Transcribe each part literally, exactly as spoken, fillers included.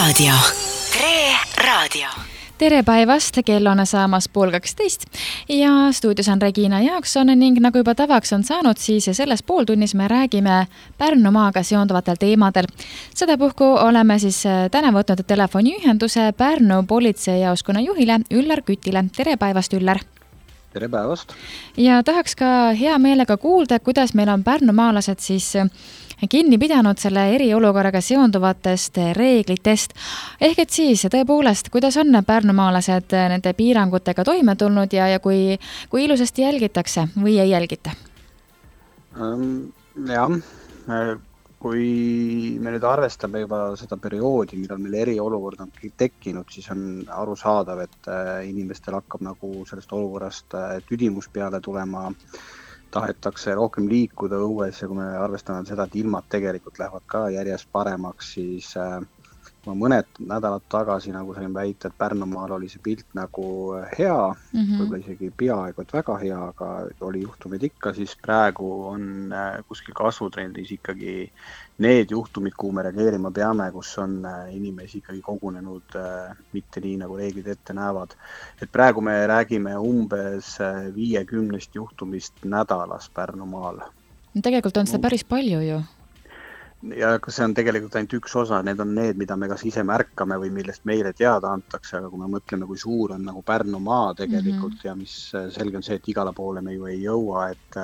Raadio. Tre Raadio. Tere päevast, kell on saamas pool kaksteist ja stuudios on Regina Jaakson ning nagu juba tavaks on saanud, siis selles pooltunnis me räägime Pärnumaaga seonduvatel teemadel. Sedapuhku oleme siis täna võtnud telefoniühenduse Pärnu politseijaoskonna juhile Üllar Kütile. Tere päevast, Üllar! Tere päevast! Ja tahaks ka hea meelega kuulda, kuidas meil on pärnumaalased siis kinni pidanud selle eriolukorraga seonduvatest reeglitest. Ehk et siis tõepoolest, kuidas on pärnumaalased nende piirangutega toime tulnud ja, ja kui, kui ilusasti jälgitakse või ei jälgita? Um, jah, kui me nüüd arvestame juba seda perioodi, millal meil eriolukord on tekkinud, siis on arusaadav, et inimestel hakkab nagu sellest olukorrast tüdimus peale tulema, tahetakse rohkem liikuda õues ja kui me arvestame seda, et ilmad tegelikult lähevad ka järjest paremaks, siis äh, ma mõned nädalad tagasi nagu sain väita, et Pärnumaal oli see pilt nagu hea, mm-hmm. võib-olla isegi peaaegu, et väga hea, aga oli juhtumid ikka, siis praegu on äh, kuskil kasvutrendis ikkagi need juhtumid, kuhu me reageerima peame, kus on äh, inimesi ikkagi kogunenud äh, mitte nii, nagu reeglid ette näevad. Et praegu me räägime umbes viiekümnest juhtumist nädalas Pärnumaal. Tegelikult on seda päris palju ju. Ja see on tegelikult ainult üks osa, need on need, mida me kas ise märkame või millest meile teada antakse, aga kui me mõtleme, kui suur on nagu Pärnumaa tegelikult mm-hmm. ja mis selge on see, et igale poole me ju ei jõua, et,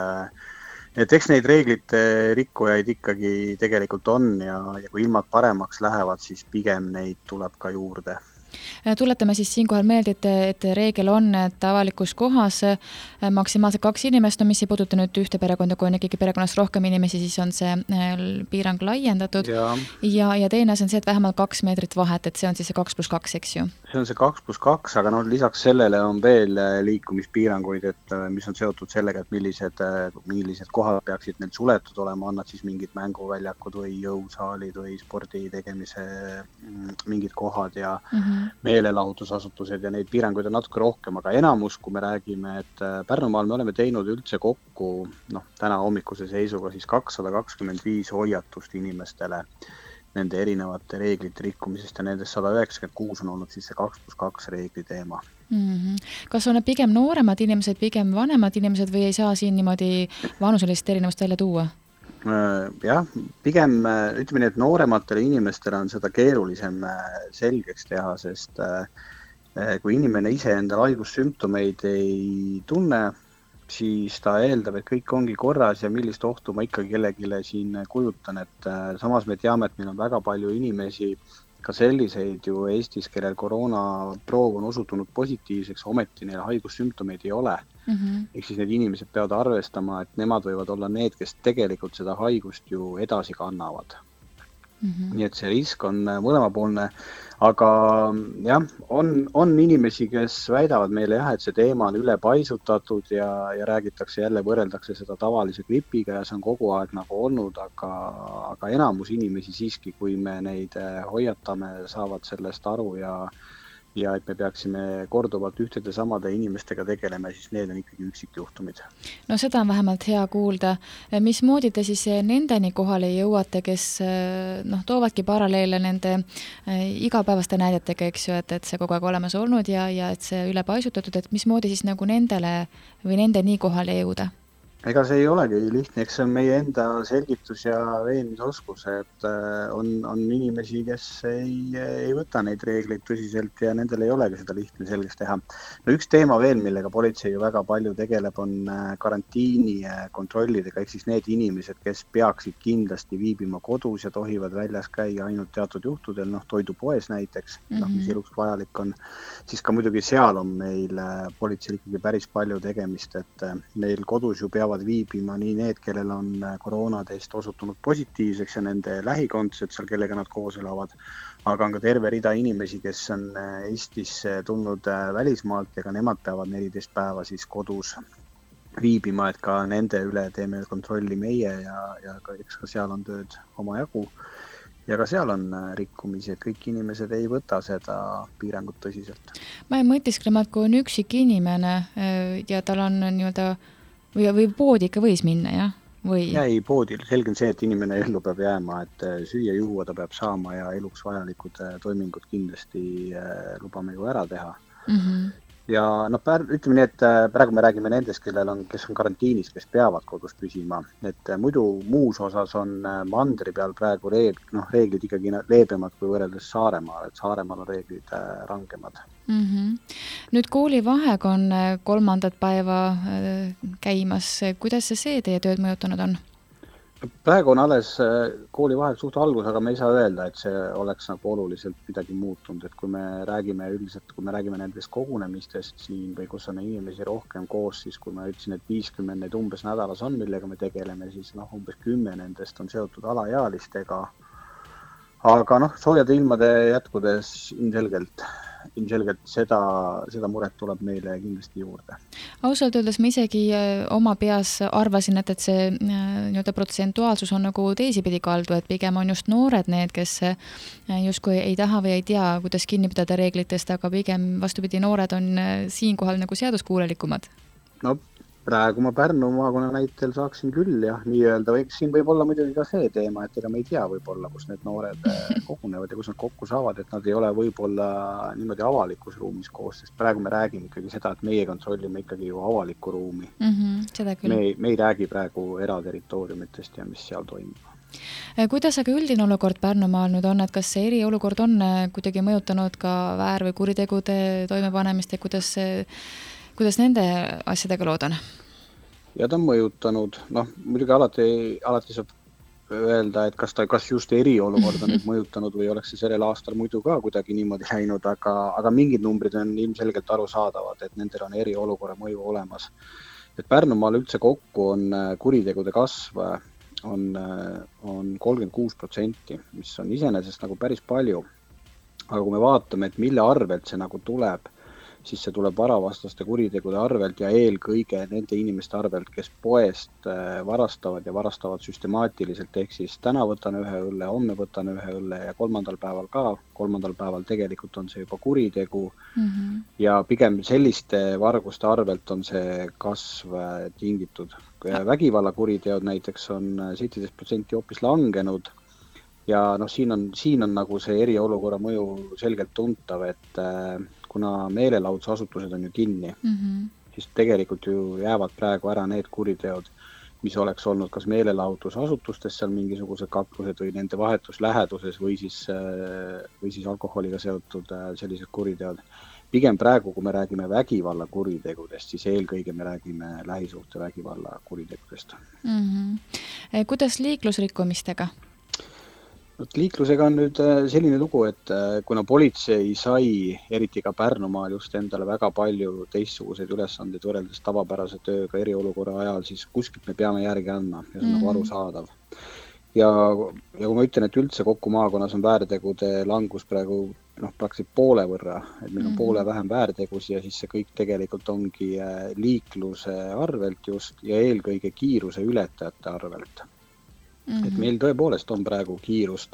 et eks neid reeglite rikkujaid ikkagi tegelikult on ja, ja kui ilmad paremaks lähevad, siis pigem neid tuleb ka juurde. Tuletame siis siinkohal meelde, et, et reegel on, et avalikus kohas maksimaalselt kaks inimest, no mis ei puuduta nüüd ühte perekonda, kui on ikkagi perekonnast rohkem inimesi, siis on see piirang laiendatud. Ja, ja, ja teine on see, et vähemalt kaks meetrit vahet, et see on siis see kaks pluss kaks, eks ju? See on see kaks pluss kaks, aga no lisaks sellele on veel liikumispiiranguid, et mis on seotud sellega, et millised, millised kohad peaksid need suletud olema, annad siis mingid mänguväljakud või jõusaalid või spordi tegemise mingid kohad ja mm-hmm. meelelahutusasutused ja neid piiranguid on natuke rohkem, aga enamus, kui me räägime, et Pärnumaal me oleme teinud üldse kokku, noh, täna hommikuse seisuga siis kakssada kakskümmend viis hoiatust inimestele nende erinevate reeglite rikkumisest ja nendest sada üheksakümmend kuus on olnud siis see kaks pluss kaks reegli teema. Mm-hmm. Kas on pigem nooremad inimesed, pigem vanemad inimesed või ei saa siin niimoodi vanuselist erinevust välja tuua? Jah, pigem ütleme nii, et noorematele inimestele on seda keerulisem selgeks teha, sest kui inimene ise endal haigussümptomeid ei tunne, siis ta eeldab, et kõik ongi korras ja millist ohtu ma ikka kellegile siin kujutan, et samas me teame, et meil on väga palju inimesi, ka selliseid ju Eestis, kellel koroonaproov on osutunud positiivseks, ometi neil haigussümptomeid ei ole. Mm-hmm. Ehk siis need inimesed peavad arvestama, et nemad võivad olla need, kes tegelikult seda haigust ju edasi kannavad. Mm-hmm. Nii et see risk on mõlemapoolne, aga jah, on, on inimesi, kes väidavad meile jah, et see teema on üle paisutatud ja, ja räägitakse jälle, võrreldakse seda tavalise gripiga ja see on kogu aeg nagu olnud, aga, aga enamus inimesi siiski, kui me neid hoiatame, saavad sellest aru ja ja et me peaksime korduvalt ühtede samade inimestega tegelema, siis need on ikkagi üksikjuhtumid. No seda on vähemalt hea kuulda. Mismoodi te siis nendeni kohale jõuate, kes noh, toovadki paralleele nende igapäevaste näidetega, eks ju, et, et see kogu aeg olemas olnud ja, ja et see üle paisutatud, et mismoodi siis nagu nendele või nendeni kohale jõuda? Ega see ei olegi lihtne, eks see on meie enda selgitus ja veenmisoskus, et on, on inimesi, kes ei, ei võta neid reegleid tõsiselt ja nendel ei olegi seda lihtne selgeks teha. No üks teema veel, millega politsei ju väga palju tegeleb, on karantiini kontrollidega, ehk siis need inimesed, kes peaksid kindlasti viibima kodus ja tohivad väljas käia ainult teatud juhtudel, noh toidupoes näiteks, mm-hmm. noh, mis eluks vajalik on, siis ka muidugi seal on meil politseil ikkagi päris palju tegemist, et meil kodus ju peavad viibima nii need, kellel on koroonatest osutunud positiivseks ja nende lähikondsed seal, kellega nad koos elavad, aga on ka terve rida inimesi, kes on Eestisse tulnud välismaalt ja ka nemad peavad neliteist päeva siis kodus viibima, et ka nende üle teeme kontrolli meie ja, ja ka, eks ka seal on tööd oma jagu. Ja ka seal on rikkumisi, et kõik inimesed ei võta seda piirangut tõsiselt. Ma ei mõtisklema, et kui on üksik inimene ja tal on nii-öelda või, või poodi ikka võis minna, jah? või? Ja ei, poodil. Selge on see, et inimene ellu peab jääma, et süüa juua ta peab saama ja eluks vajalikud toimingud kindlasti lubame ju ära teha. Mm-hmm. Ja noh, ütleme nii, et praegu me räägime nendest, kellel on, kes on karantiinis, kes peavad kodus püsima. Et muidu muus osas on mandri peal praegu reeg, no, reeglid ikkagi leebemad kui võrreldes Saaremaal, et Saaremaal on reeglid rangemad. Mm-hmm. Nüüd koolivaheaeg on kolmandat päeva käimas. Kuidas see teie tööd mõjutanud on? Praegu on alles koolivaheaeg suht algus, aga me ei saa öelda, et see oleks nagu oluliselt midagi muutunud, et kui me räägime üldiselt, kui me räägime nendest kogunemistest siin või kus on inimesi rohkem koos, siis kui ma ütlesin, et viiskümmend neid umbes nädalas on, millega me tegeleme, siis noh, umbes kümme nendest on seotud alaealistega. Aga noh, soojade ilmade jätkudes ilmselgelt, ilmselgelt seda, seda muret tuleb meile kindlasti juurde. Ausalt öeldes ma isegi oma peas arvasin, et, et see nii-öelda protsentuaalsus on nagu teisipidi kaldu, et pigem on just noored need, kes justkui ei taha või ei tea, kuidas kinni pidada reeglitest, aga pigem vastupidi, noored on siinkohal nagu seaduskuulelikumad. No praegu ma Pärnu maakonna näitel saaksin küll jah, nii öelda, või siin võib olla muidugi ka see teema, et ega me ei tea võib-olla, kus need noored kogunevad ja kus nad kokku saavad, et nad ei ole võib-olla niimoodi avalikus ruumis koos, sest praegu me räägime ikkagi seda, et meie kontrollime ikkagi ju avalikku ruumi. Mm-hmm, seda küll. Me, me ei räägi praegu eraterritooriumitest ja mis seal toimub. Kuidas aga üldine olukord Pärnumaal nüüd on, et kas see eriolukord on kuidagi mõjutanud ka väär- või kuritegude toimepanemist ja kuidas, kuidas nende asjadega lood on? Ja ta on mõjutanud, noh, muidugi alati, alati saab öelda, et kas ta, kas just eriolukord on nüüd mõjutanud või oleks see sellel aastal muidu ka kuidagi niimoodi läinud, aga, aga mingid numbrid on ilmselgelt arusaadavad, et nendel on eriolukorra mõju olemas. Et Pärnumaal üldse kokku on kuritegude kasv on, on kolmkümmend kuus protsenti, mis on iseenesest nagu päris palju. Aga kui me vaatame, et mille arvelt see nagu tuleb, siis see tuleb varavastaste kuritegude arvelt ja eelkõige nende inimeste arvelt, kes poest varastavad ja varastavad süstemaatiliselt, ehk siis täna võtan ühe õlle, homme võtan ühe õlle ja kolmandal päeval ka. Kolmandal päeval tegelikult on see juba kuritegu mm-hmm. ja pigem selliste varguste arvelt on see kasv tingitud. Vägivallakuriteod näiteks on seitseteist protsenti hoopis langenud ja noh, siin on, siin on nagu see eriolukorra mõju selgelt tuntav, et kuna meelelahutusasutused on ju kinni, mm-hmm. siis tegelikult ju jäävad praegu ära need kuriteod, mis oleks olnud kas meelelahutusasutustes seal mingisugused kaklused või nende vahetus läheduses või siis, või siis alkoholiga seotud sellised kuriteod. Pigem praegu, kui me räägime vägivalla kuritegudest, siis eelkõige me räägime lähisuhte vägivalla kuritegudest. Mm-hmm. Kuidas liiklusrikkumistega? Liiklusega on nüüd selline lugu, et kuna politsei sai, eriti ka Pärnumaal just endale väga palju teistsuguseid ülesandeid võrreldes tavapärase tööga eriolukorra ajal, siis kuskilt me peame järgi andma ja see on mm-hmm. nagu arusaadav. Ja, ja kui ma ütlen, et üldse kokku maakonnas on väärtegude langus praegu noh, praktiliselt poole võrra, et meil on mm-hmm. poole vähem väärtegusi ja siis see kõik tegelikult ongi liikluse arvelt just ja eelkõige kiiruse ületajate arvelt. Mm-hmm. Et meil tõepoolest on praegu kiirust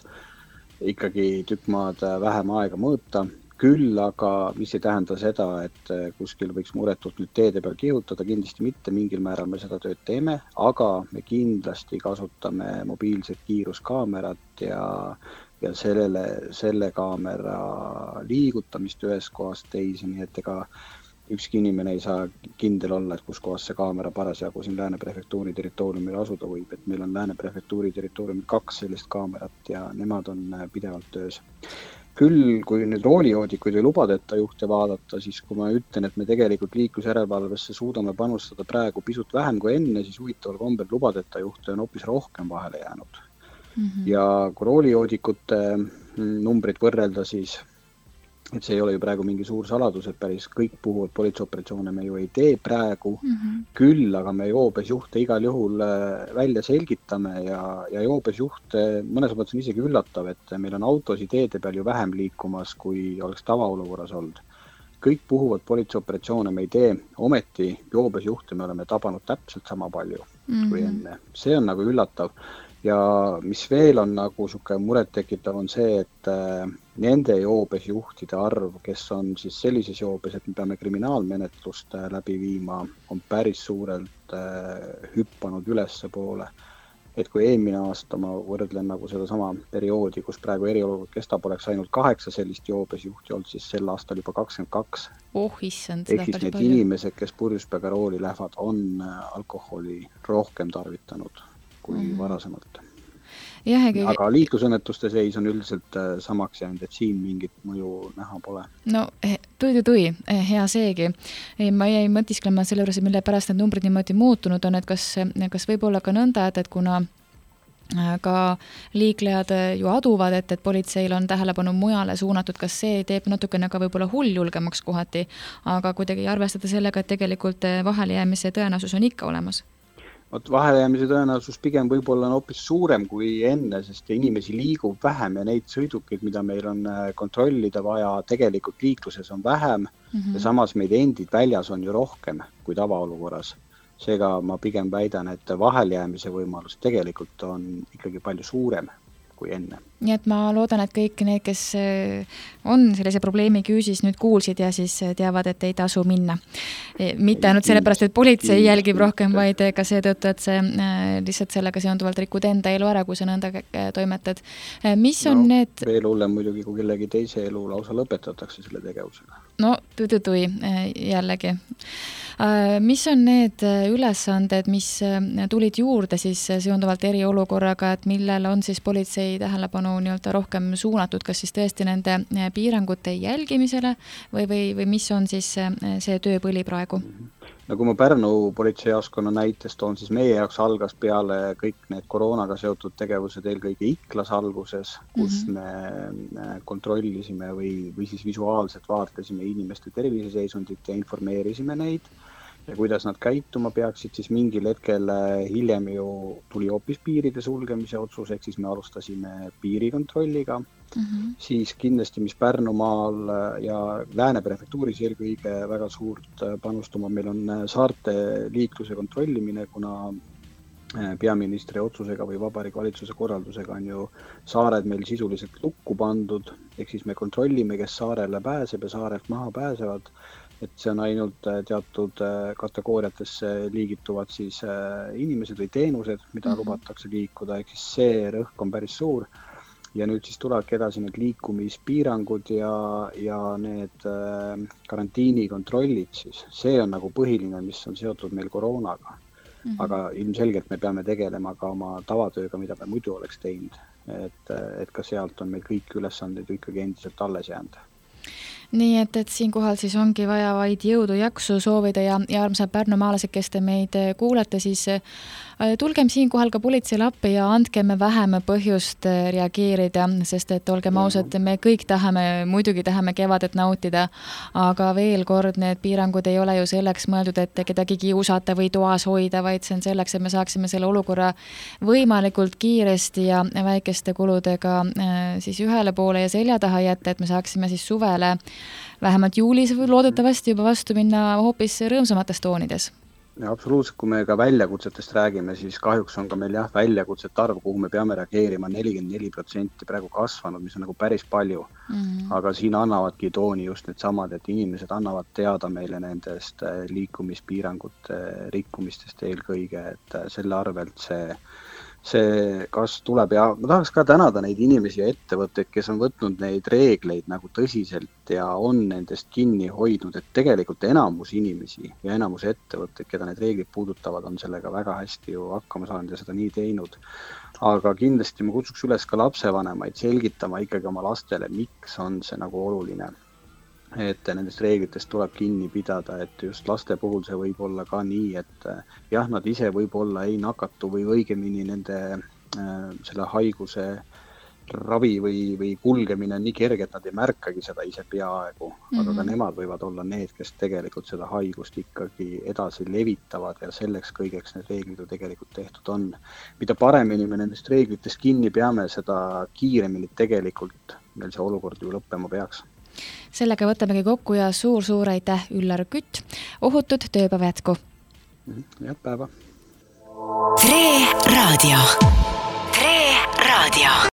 ikkagi tükk maad vähem aega mõõta, küll aga mis ei tähenda seda, et kuskil võiks muretult nüüd teede peal kihutada, kindlasti mitte, mingil määral me seda tööd teeme, aga me kindlasti kasutame mobiilset kiiruskaamerat ja, ja sellele, selle kaamera liigutamist ühest kohast teisi, nii et ega ükski inimene ei saa kindel olla, et kus kohas see kaamera parasjagu siin Lääne prefektuuri territooriumil asuda võib, et meil on Lääne prefektuuri territooriumil kaks sellist kaamerat ja nemad on pidevalt töös. Küll, kui nüüd roolijoodikuid või lubadeta juhte vaadata, siis kui ma ütlen, et me tegelikult liiklusjärelevalvesse suudame panustada praegu pisut vähem kui enne, siis huvitaval kombel lubadeta juhte on hoopis rohkem vahele jäänud. Mm-hmm. Ja kui roolijoodikute numbrid võrrelda, siis et see ei ole ju praegu mingi suur saladus, et päris kõik puhuvad politseioperatsioone me ju ei tee praegu, mm-hmm. küll aga me joobes juhte igal juhul välja selgitame ja, ja joobes juhte mõnes mõttes on isegi üllatav, et meil on autosid teede peal ju vähem liikumas, kui oleks tavaolukorras olnud. Kõik puhuvad politseioperatsioone me ei tee, ometi joobes juhte me oleme tabanud täpselt sama palju mm-hmm. kui enne. See on nagu üllatav. ja mis veel on nagu sihuke muret tekitav, on see, et nende joobes juhtide arv, kes on siis sellises joobes, et me peame kriminaalmenetlust läbi viima, on päris suurelt hüppanud ülesse poole. Et kui eelmine aasta ma võrdlen nagu seda sama perioodi, kus praegu eriolukord kestab, oleks ainult kaheksa sellist joobes juhti olnud, siis sel aastal juba kakskümmend kaks. Oh, issand, ehk siis need inimesed, kes purjuspäega rooli lähevad, on alkoholi rohkem tarvitanud kui mm. varasemalt. Jah, aga liiklusõnnetuste seis on üldiselt samaks jäänud, et siin mingit mõju näha pole. No tui, tui, hea seegi. Ma jäin mõtisklema selle juures, mille pärast need numbrid niimoodi muutunud on, et kas, kas võib olla ka nõnda, et, et kuna ka liiklejad ju aduvad, et, et politseil on tähelepanu mujale suunatud, kas see teeb natukene ka võib-olla hull julgemaks kohati, aga kuidagi arvestada sellega, et tegelikult vahelejäämise tõenäosus on ikka olemas. Vot vahelejäämise tõenäosus pigem võib-olla on hoopis suurem kui enne, sest inimesi liigub vähem ja neid sõidukeid, mida meil on kontrollida vaja, tegelikult liikluses on vähem mm-hmm. ja samas meid endid väljas on ju rohkem kui tavaolukorras. Seega ma pigem väidan, et vahelejäämise võimalus tegelikult on ikkagi palju suurem kui enne. Nii et ma loodan, et kõik need, kes on sellise probleemi küüsis nüüd kuulsid ja siis teavad, et ei tasu minna. Mitte ainult sellepärast, et politsei jälgib rohkem, vaid ka seetõttu, et see lihtsalt sellega seonduvalt rikud enda elu ära, kui sa nõnda toimetad. Mis on no, need... Veel hullem muidugi, kui kellegi teise elu lausa lõpetatakse selle tegevusega. No, tui-tui jällegi. Mis on need ülesanded, mis tulid juurde siis seonduvalt eriolukorraga, et millel on siis politsei tähelepanu nii-öelda rohkem suunatud, kas siis tõesti nende piirangute jälgimisele või, või, või mis on siis see tööpõli praegu? No kui ma Pärnu politseijaoskonna näitest on, siis meie jaoks algas peale kõik need koroonaga seotud tegevused eelkõige Iklas alguses, kus mm-hmm. me kontrollisime või, või siis visuaalselt vaatlesime inimeste terviseseisundit ja informeerisime neid ja kuidas nad käituma peaksid, siis mingil hetkel hiljem ju tuli hoopis piiride sulgemise otsus, ehk siis me alustasime piirikontrolliga. Mm-hmm. Siis kindlasti, mis Pärnumaal ja Lääne prefektuuris eelkõige väga suurt panustuma, meil on saarte liikluse kontrollimine, kuna peaministri otsusega või Vabariigi Valitsuse korraldusega on ju saared meil sisuliselt lukku pandud, ehk siis me kontrollime, kes saarele pääseb ja saarelt maha pääsevad. Et see on ainult teatud kategooriatesse liigituvad siis inimesed või teenused, mida mm-hmm. lubatakse liikuda, ehk siis see rõhk on päris suur. Ja nüüd siis tulevadki edasi need liikumispiirangud ja, ja need karantiinikontrollid siis. See on nagu põhiline, mis on seotud meil koroonaga. Mm-hmm. Aga ilmselgelt me peame tegelema ka oma tavatööga, mida me muidu oleks teinud. Et, et ka sealt on meil kõik ülesanded ikkagi endiselt alles jäänud. Nii et, et siin kohal siis ongi vaja vaid jõudu jaksu soovida ja, ja armsad pärnumaalased, kes te meid kuulete, siis tulgem siin kohal ka politseile appi ja andkem vähem põhjust reageerida, sest et olgem ausad, me kõik tahame, muidugi tahame kevadet nautida, aga veel kord need piirangud ei ole ju selleks mõeldud, et kedagi kiusata või toas hoida, vaid see on selleks, et me saaksime selle olukorra võimalikult kiiresti ja väikeste kuludega siis ühele poole ja selja taha jätta, et me saaksime siis suvele vähemalt juulis või loodetavasti juba vastu minna hoopis rõõmsamates toonides. Ja absoluutselt, kui me ka väljakutsetest räägime, siis kahjuks on ka meil jah väljakutset arv, kuhu me peame reageerima nelikümmend neli protsenti praegu kasvanud, mis on nagu päris palju. Mm-hmm. Aga siin annavadki tooni just need samad, et inimesed annavad teada meile nendest liikumispiirangute rikkumistest eelkõige, et selle arvelt see see kas tuleb ja ma tahaks ka tänada neid inimesi ja ettevõtteid, kes on võtnud neid reegleid nagu tõsiselt ja on nendest kinni hoidnud, et tegelikult enamus inimesi ja enamus ettevõtteid, keda need reeglid puudutavad, on sellega väga hästi ju hakkama saanud ja seda nii teinud. Aga kindlasti ma kutsuks üles ka lapsevanemaid selgitama ikkagi oma lastele, miks on see nagu oluline. Et nendest reeglitest tuleb kinni pidada, et just laste puhul see võib olla ka nii, et jah, nad ise võib-olla ei nakatu või õigemini nende äh, selle haiguse ravi või, või kulgemine on nii kerge, et nad ei märkagi seda ise peaaegu, mm-hmm. aga ka nemad võivad olla need, kes tegelikult seda haigust ikkagi edasi levitavad ja selleks kõigeks need reeglid ju tegelikult tehtud on. Mida paremini me nendest reeglitest kinni peame, seda kiiremini tegelikult meil see olukord ju lõppema peaks. Sellega võtamegi kokku ja suur-suur aitäh Üllar Kütt. Ohutud tööpäeva jätku. Head päeva. Tre Raadio. Raadio.